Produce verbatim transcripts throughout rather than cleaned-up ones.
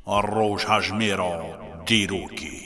روش هجمه را دیروکی.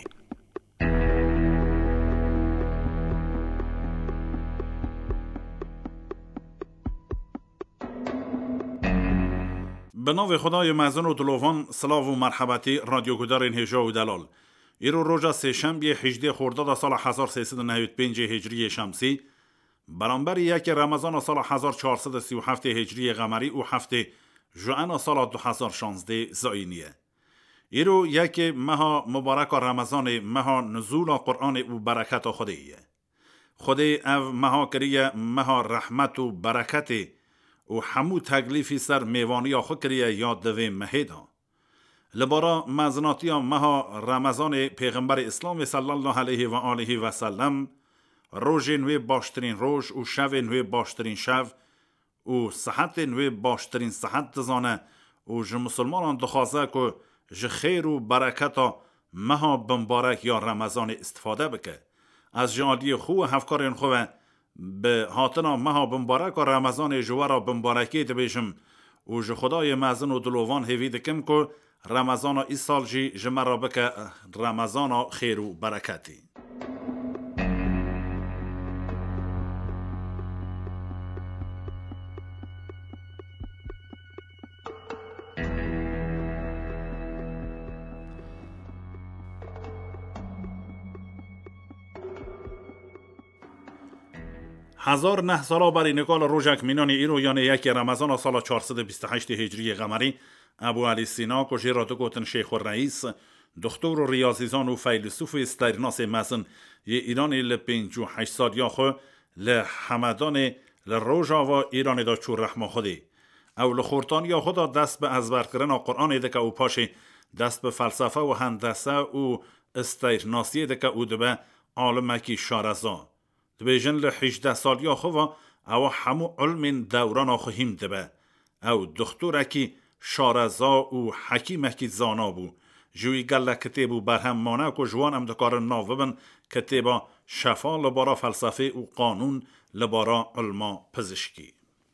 به نام خدای مزن و دلوان، سلاو و مرحبتی رادیو گدارین هجا و دلال. ایرو روژا سه شنبه هجده خرداد سال هزار و سیصد و نود و پنج هجری شمسی برانبر یک رمضان سال هزار و چهارصد و سی و هفت هجری قمری و هفته ژوئن سال دو هزار و شانزده زاینیه. ایرو یک ماه مبارک رمضان، ماه نزول قرآن و برکت خداییه. خدای او ماه کریه ماه رحمت و برکت و همو تکلیفی سر میوانی خود کریه یاد دوی مهیدا. لبارا مزناتی ماه رمضان پیغمبر اسلام صلی الله علیه و آله و سلم روز نوی باشترین روز و شب نوی باشترین شب و صحت نوی باشترین صحت دزانه و ج مسلمانان دخوازه که ج خیر و برکت مها بمبارک یا رمضان استفاده بکه. از جالی خو هفکارین خواه به هاتنا مها بمبارک و رمضان جوارا بمبارکی دبیشم و ج خدای مزن و دلوان هیوید کم که رمضان ای سال جی جمرا بکه رمضان خیر و برکتی. هزار نه سالا بر نگال روژک مینان ایرو یعنی یک رمضان سال چهارصد و بیست و هشت هجری قمری ابو علی سینا کجی را دو گوتن شیخ و رئیس دکتر و ریاضیزان و فیلسوف استرناس مزن یه ایرانی لپنج و هشت سال یا خو لحمدان لروژا و ایرانی دا چور رحمه خودی او لخورتان یا خدا دست به ازبر کرن قرآن دکه او پاشی دست به فلسفه و هندسه و استرناسی دکه او دبه عالمکی شارزا دبیجن لحجده سال یا خوا او همو علم دوران آخو هم دبه او دختور اکی شارزا و حکیم اکی زانا بو جوی گله کتیب و برهم مانه که جوان هم دکار ناوه بن کتیبا شفا لبارا فلسفه و قانون لبارا علما پزشکی.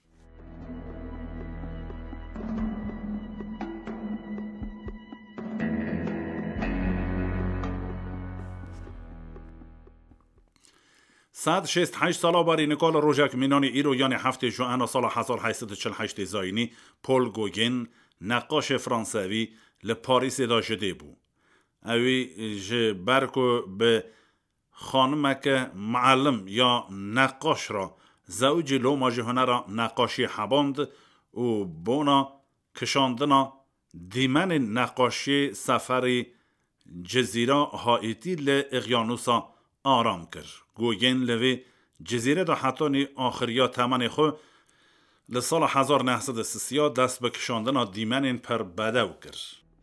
صد شست هشت سالا باری نکال روژک مینان ایرو یعنی هفته ژوئن سال هزار و هشتصد و چهل و هشت زاینی پول گوگن نقاش فرانسوی لپاریس دا جده بو. اوی ج برکو به خانمک معلم یا نقاش را زوج لو ماجهانه را نقاشی حباند و بونا کشاندنا دیمن نقاشی سفر جزیره هایتی لاقیانوسا آرام کرد. گوگن لوی جزیره دا حتانی آخریا تمن خو لسال هزار و نهصد و سی دست به کشاندن دیمن پر بدو کرد.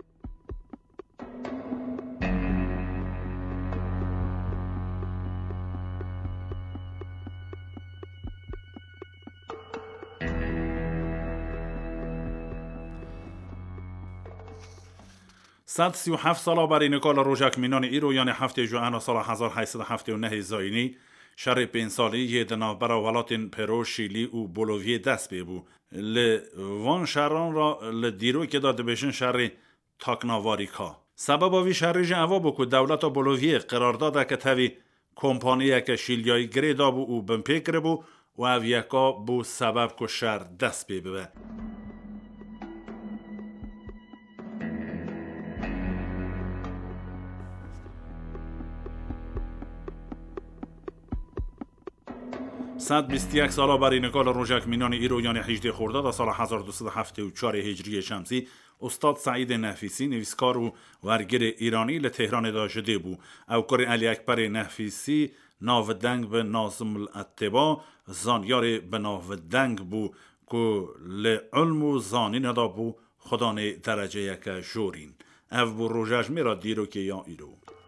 صد سی و هفت سالا بر نکال روژک مینان ایرو یعنی هفته ژوئن سال هزار و هشتصد و هفتاد و نه زاینی شهر پنج سالی یه دنابر ولاتین پرو شیلی و بولوویه دست بی بو ل وان شهران را لدیرو که داده بشن شهر تاکناواریکا سبب آوی شهر جنوا بو که دولت بولوویه قرار داده که تاوی کمپانی که شیلیای گری دا بو و بمپیکر بو و اویکا بو سبب که شهر دست بی بی صد و بیست و یک سالا بر نکال روژک مینان ایرو یعنی هجده خرداد سال هزار و دویست و هفتاد و چهار هجری شمسی استاد سعید نفیسی نویسکار و ورگر ایرانی لتهران دا جده بو او کر علی اکبر نفیسی ناودنگ به ناظم الاتباع زانیار به ناودنگ بو که لعلم و زانی ندا بو خدانه درجه یک جورین او بو روژج میرا دیرو که یا ایرو